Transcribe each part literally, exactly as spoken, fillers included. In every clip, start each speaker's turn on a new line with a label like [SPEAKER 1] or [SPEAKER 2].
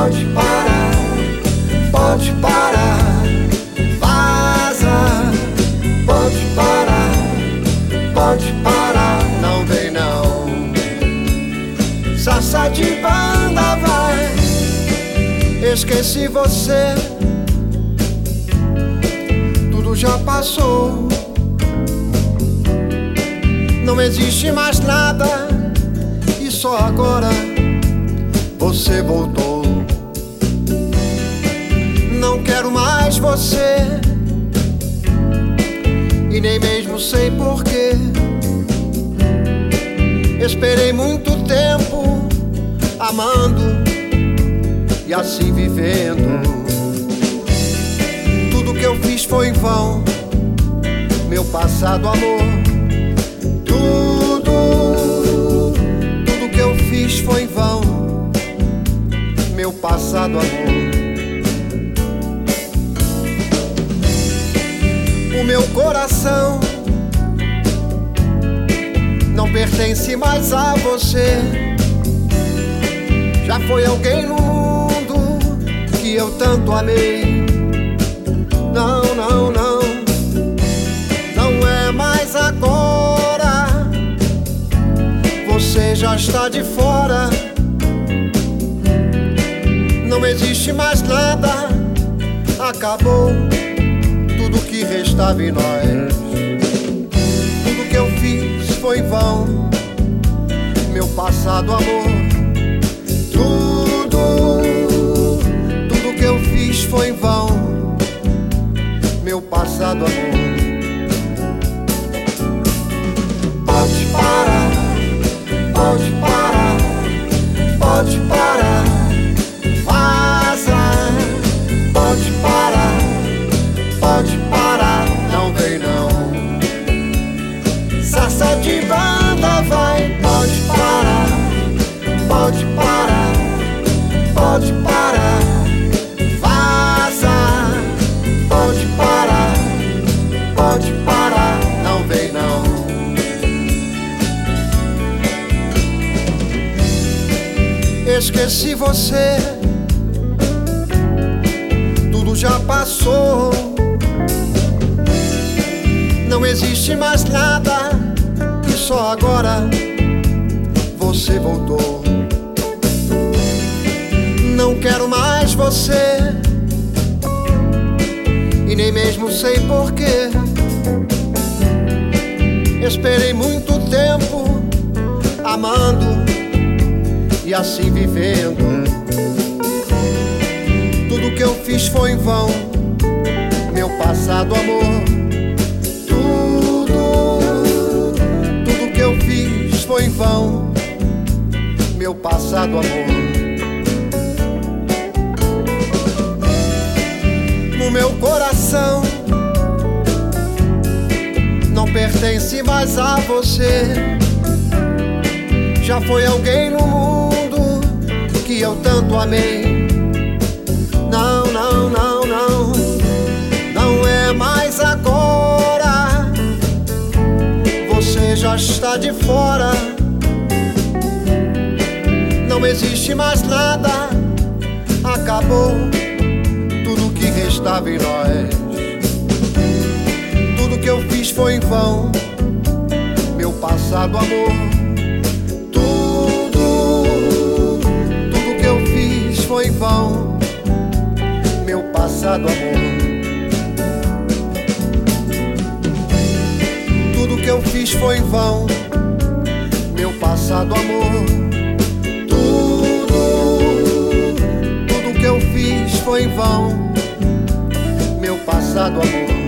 [SPEAKER 1] Pode parar, pode parar, vaza. Pode parar, pode parar, não vem não. Sarça de banda vai, esqueci você. Tudo já passou, não existe mais nada, e só agora você voltou. Não quero mais você, e nem mesmo sei porquê. Esperei muito tempo, amando e assim vivendo. Tudo que eu fiz foi em vão, meu passado amor. Tudo, tudo que eu fiz foi em vão, meu passado amor. O meu coração não pertence mais a você. Já foi alguém no mundo que eu tanto amei. Não, não, não, não é mais agora. Você já está de fora. Não existe mais nada, acabou tudo que restava em nós. Tudo que eu fiz foi em vão, meu passado amor. Tudo, tudo que eu fiz foi em vão, meu passado amor. Pode parar, pode parar, pode parar, vaza. Pode parar, pode parar, não vem não. Sarça de banda vai, pode parar, pode parar, pode parar, vaza. Pode parar, pode parar, não vem não. Esqueci você, tudo já passou. Não existe mais nada, e só agora você voltou. Não quero mais você, e nem mesmo sei porquê. Esperei muito tempo, amando e assim vivendo. Tudo que eu fiz foi em vão, meu passado amor. Tudo que eu fiz foi em vão, meu passado amor. No meu coração não pertence mais a você. Já foi alguém no mundo que eu tanto amei. Não, não, não, não, não é mais agora. Você já está de fora. Não existe mais nada, acabou tudo que restava em nós. Tudo que eu fiz foi em vão, meu passado amor. Tudo, tudo que eu fiz foi em vão, meu passado amor. Tudo que eu fiz foi em vão, meu passado amor. Tudo, tudo que eu fiz foi em vão, meu passado amor.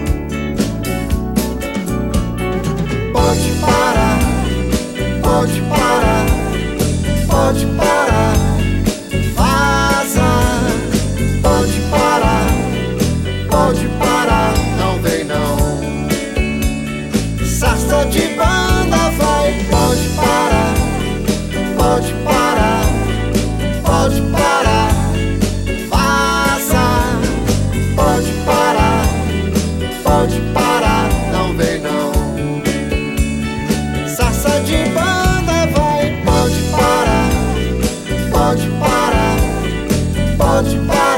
[SPEAKER 1] Pode parar, pode parar, pode parar, vaza. Pode parar, pode parar, não vem não. Sarça de banda vai, pode parar, pode parar, pode parar, vaza. Pode parar, pode parar, não vem não. Sarça de banda vai, pode parar, pode parar, pode tarde para